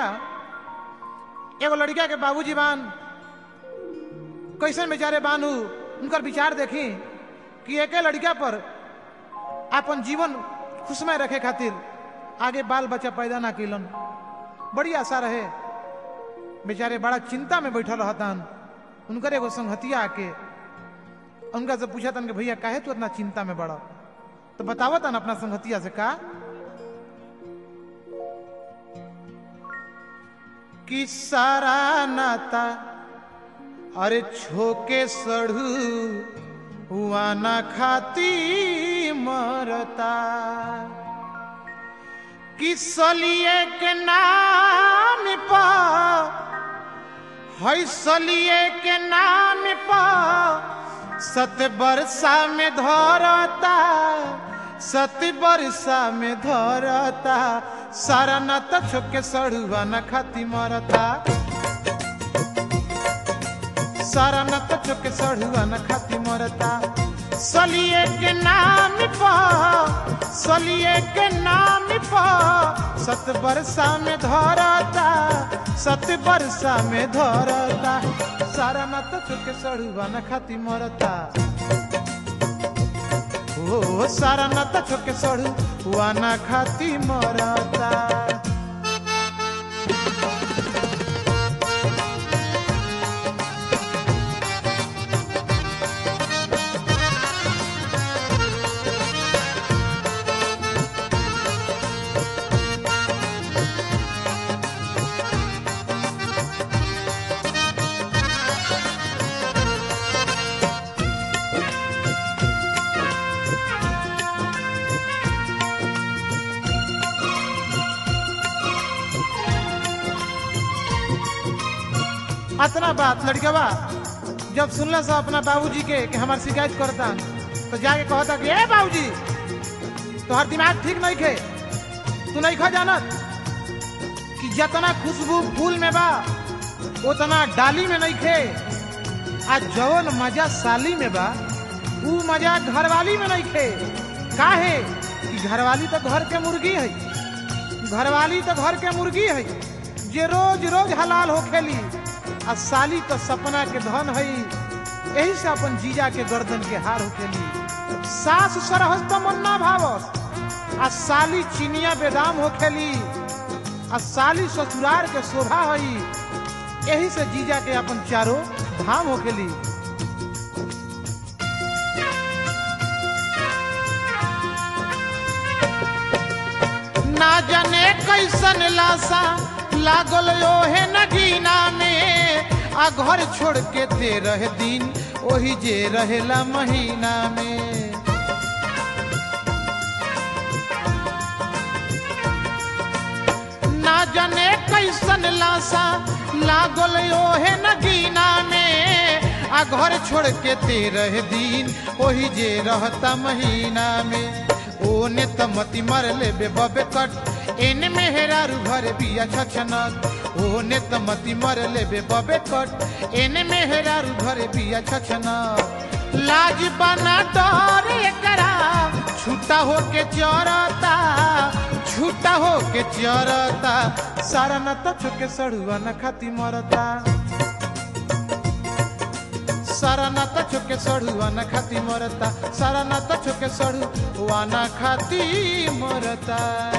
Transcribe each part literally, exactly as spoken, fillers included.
एगो लड़किया के बाबूजी बान कैसन बेचारे बानू उनकर विचार देखी कि एक लड़किया पर अपन जीवन खुशमय रखे खातिर आगे बाल बच्चा पैदा ना किलन। बड़ी आशा रहे, बेचारे बड़ा चिंता में बैठल रहतन। उनकर एगो संगतिया आके उनका से पूछा तन कि भैया काहे तू इतना चिंता में बड़ा, तो बतावतन अपना संगतिया से का कि सारा नाता अरे छोके सड़ू हुआ ना खाती मरता कि सलिए के नाम पर है सलिए के नाम पर सत बरसा में धरता सत बरसा में धरता सारा नाता छोके सड़ुआ न खाती मरता सारा नाता छोके सड़ुआ न खाती मरता सलिए के नाम पर सलिए के नाम पर सत बरसा में धरता सत बरसा में धरता सारा नाता छोके सड़ुआ न खाती मरता ओ सारा नाता छोके सड़ुआ न खाती मरता। अतना बात लड़का जब सुनला सा अपना बाबूजी के कि हमार शिकायत करता तो जाके कहता कि ए बाबूजी तोहर दिमाग ठीक नहीं खे, तू नहीं खा जानत कि जितना खुशबू फूल में बा उतना डाली में नहीं खे, आज जवन मजा साली में बा वो मजा घरवाली में नहीं खे। काहे कि घरवाली तो घर के मुर्गी है, घरवाली तो घर के मुर्गी है जे रोज रोज हलाल हो खेली, आ साली तो सपना के धन है। यही से अपन जीजा के गर्दन के हार हो खेली। सास सरहस तो मन्ना भावस आ साली चिनिया बेदाम हो खेली, आ साली ससुरार के शोभा है। यही से जीजा के अपन चारों धाम हो खेली। ना जाने कैसन लाशा लागल ओहे नगीना में, आ घर छोड़ के ते रहे दिन ओही जे रहेला महीना में। ना जाने कैसन लाशा लागल ओहे नगीना में, आ घर छोड़ के ते रहे दिन ओही जे रहता महीना में। ओने तमती मर ले बबे कट एने मेहरारू घर बिया छछनत, ओने तमती मर ले बबे कट एने मेहरारू घर बिया छछनत। लाज बना डर एकरा छूटा हो के चरता छूटा हो के चरता सारा न तो छोके सड़ुआ न खाती मरता सारा न तो छोके सड़ुआ न खाती मरता सारा न तो छोके सड़ुआ न खाती मरता।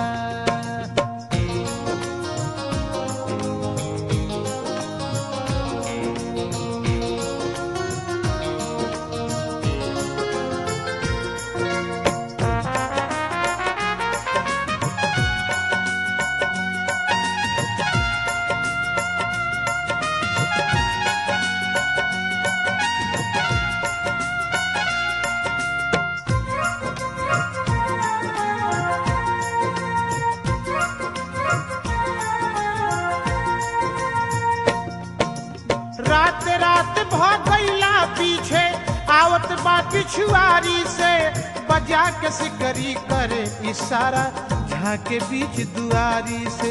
पिछुआरी से बजा के सिकरी करे इशारा झाके बीच दुआरी से।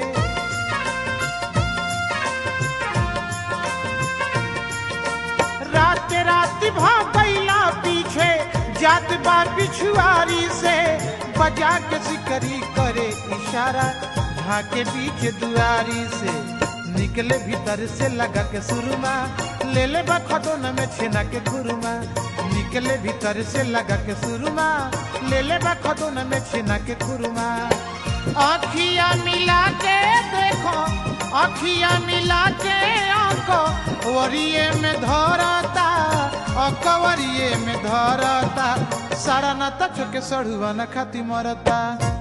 रात रात भागैला पीछे जात बा पिछुआरी से बजा के सिकरी करे इशारा चढ़ा के बीच दुआरी से निकले भीतर से लगा के सुरमा ले ले बा खदोन में छेना के खुरमा निकले भीतर से लगा के सुरमा ले ले बा खदोन में छेना के खुरमा अखिया मिला के देखो अखिया मिला के आंको वरिये में धरता अकवरिये में धरता सारा नाता चुके सड़ुआ न खाती मरता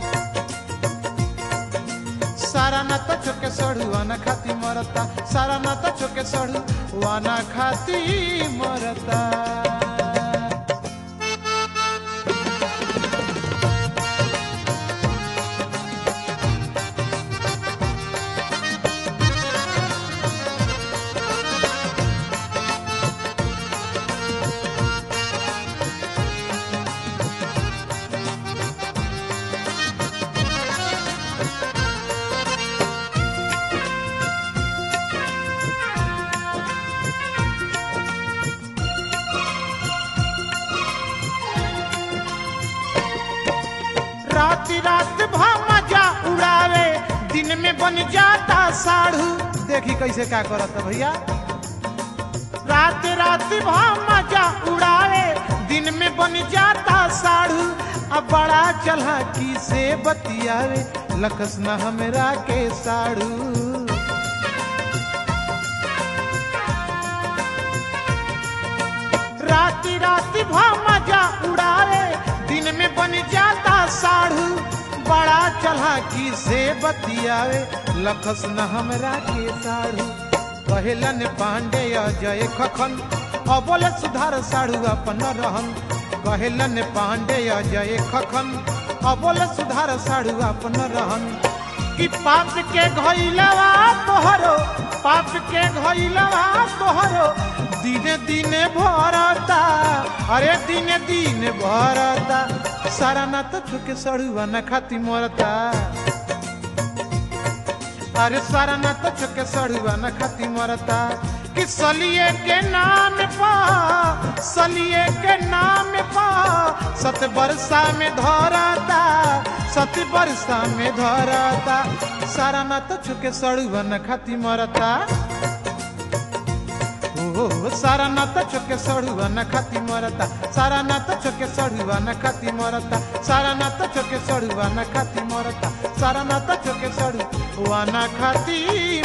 सारा नाता चुके सड़ुआ न खाती मरता सारा नाता चुके सड़ुआ न खाती मरता रात रात भा मजा उड़ावे दिन में बन जाता साढ़ू देखी कैसे क्या करता भैया रात रात भा मजा उड़ावे दिन में बन जाता साढ़ू अब बड़ा चालाकी से बतियावे लखस न हमरा के साढ़ू रात रात भा मजा उड़ावे दिन में बन जाता साढ़ू बड़ा चालाकी से बतियावे लखस न हमरा के साढ़ू कहेलन पांडे अजय खखन अबोल सुधार साढ़ू अपन रहन कहेलन पांडे अजय खखन अबोल सुधार साढ़ू अपन रहन कि पाप के घइलवा तोहरो पाप के घइलवा तोहरो दिने दिने भरता अरे दिने दिने भरता सारा नाता चुके सड़ुआ न खाती मरता अरे सारा नाता चुके सड़ुआ न खाती मरता कि सलिए के नाम पा सलिए के नाम पा सत बरसा में धरता सत बरसा में धरता सारा नाता चुके सड़ुआ न खाती मरता सारा नाता चुके सड़ुआ न खाती मरता सारा नाता चुके सड़ुआ न खाती मरता सारा नाता चुके सड़ुआ न खाती मरता सारा नाता चुके सड़ुआ न खाती